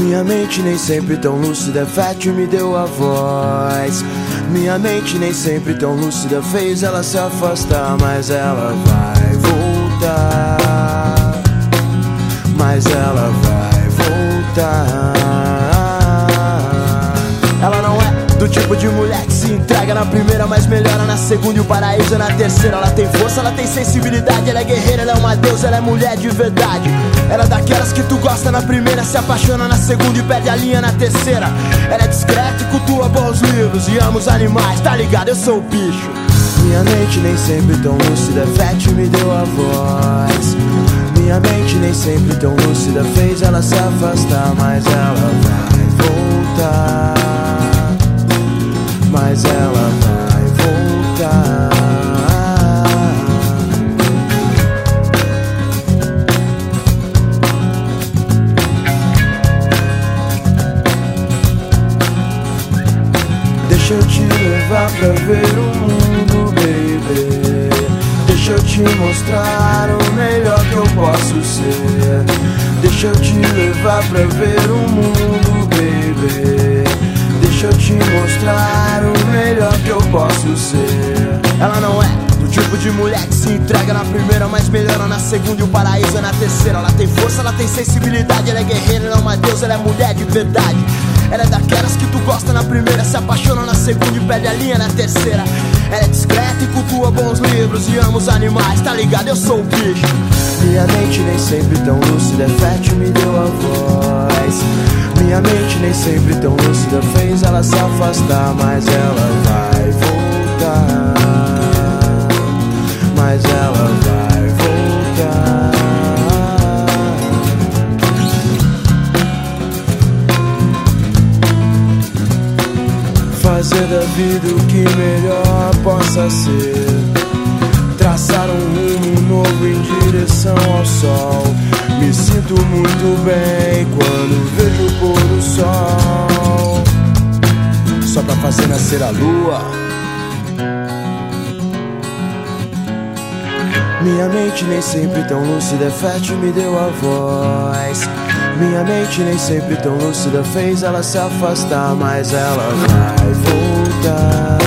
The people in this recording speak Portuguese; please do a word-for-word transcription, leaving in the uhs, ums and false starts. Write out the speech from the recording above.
Minha mente nem sempre tão lúcida, fértil me deu a voz. Minha mente nem sempre tão lúcida fez ela se afastar, mas ela vai voltar. Mas ela vai voltar. Ela não é do tipo de mulher que se entrega na primeira, mas melhora na segunda e o paraíso é na terceira. Ela tem força, ela tem sensibilidade, ela é guerreira, ela é uma deusa, ela é mulher de verdade. Ela é daquelas que tu gosta na primeira, se apaixona na segunda e perde a linha na terceira. Ela é discreta e cultua bons livros e ama os animais, tá ligado? Eu sou o bicho. Minha mente nem sempre tão lúcida, fértil me deu a voz. Minha mente nem sempre tão lúcida fez ela se afastar, mas ela vai voltar. Mas ela vai voltar. Deixa eu te levar pra ver o mundo, baby. Deixa eu te mostrar o melhor que eu posso ser. Deixa eu te levar pra ver o mundo, baby. Deixa eu te mostrar o melhor que eu posso ser. Ela não é do tipo de mulher que se entrega na primeira, mas melhora na segunda e o paraíso é na terceira. Ela tem força, ela tem sensibilidade, ela é guerreira, ela é uma deusa, ela é mulher de verdade. Ela é daquelas que tu gosta na primeira, se apaixona na segunda e perde a linha na terceira. Ela é discreta e cultua bons livros e ama os animais, tá ligado? Eu sou o bicho. Minha mente nem sempre tão lúcida, fértil me deu a voz. Minha mente nem sempre tão lúcida fez ela se afastar, mas ela vai voltar. Mas ela vai voltar. Fazer da vida o que melhor possa ser. Traçar um rumo novo em direção ao sol. Me sinto muito bem quando vejo o pôr do sol. Só pra fazer nascer a lua. Minha mente nem sempre tão lúcida, fértil me deu a voz. Minha mente nem sempre tão lúcida fez ela se afastar, mas ela vai voltar.